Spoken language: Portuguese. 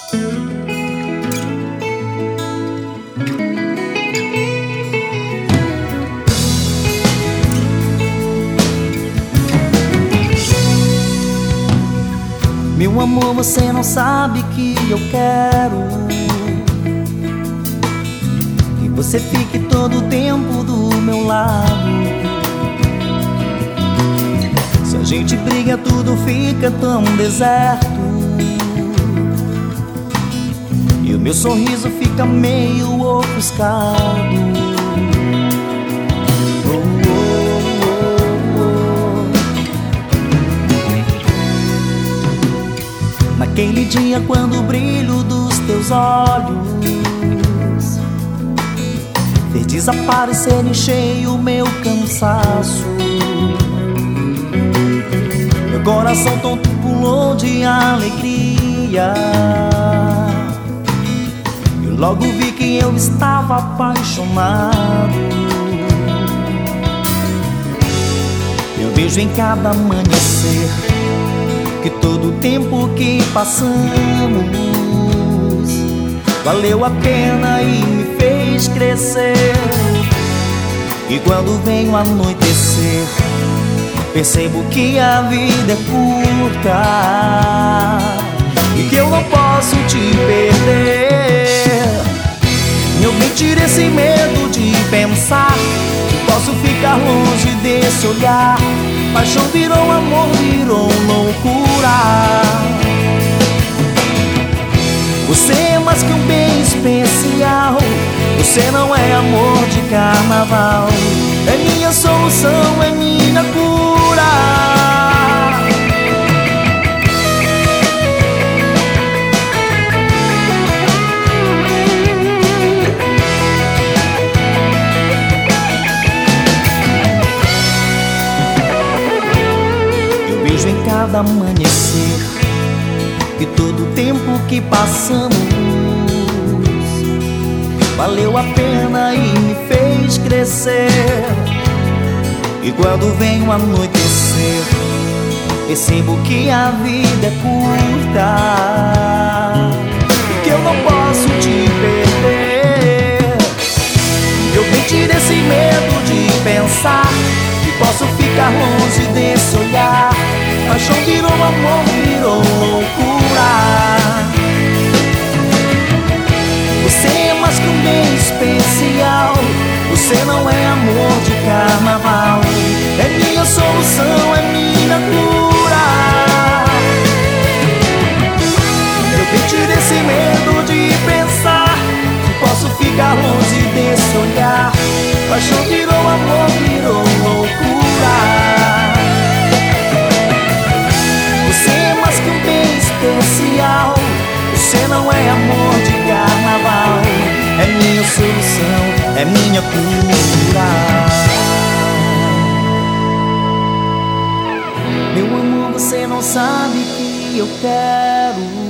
Meu amor, você não sabe que eu quero que você fique todo o tempo do meu lado. Se a gente briga, tudo fica tão deserto e o meu sorriso fica meio ofuscado. Naquele dia, quando o brilho dos teus olhos fez desaparecer em cheio o meu cansaço, meu coração tonto pulou de alegria. Eu logo vi que eu estava apaixonado. Eu vejo em cada amanhecer que todo o tempo que passamos valeu a pena e me fez crescer. E quando vem o anoitecer, percebo que a vida é curta e que eu não posso te perder. Eu me tirei esse medo de pensar que posso ficar longe desse olhar. Paixão virou amor, virou loucura. Você é mais que um bem especial. Você não é amor de carnaval. É minha solução, é minha cura. Em cada amanhecer que todo o tempo que passamos valeu a pena e me fez crescer. E quando vem o anoitecer, percebo que a vida é curta e que eu não posso te perder. Eu perdi desse medo de pensar que posso ficar longe desse olhar. Paixão virou amor, virou loucura. Você é mais que um bem especial. Você não é amor de carnaval. É minha solução, é minha cura. Eu perdi desse medo de pensar que posso ficar longe desse olhar. Paixão virou amor, virou loucura. Você é mais que um bem especial. Você não é amor de carnaval. É minha solução, é minha cura. Meu amor, você não sabe que eu quero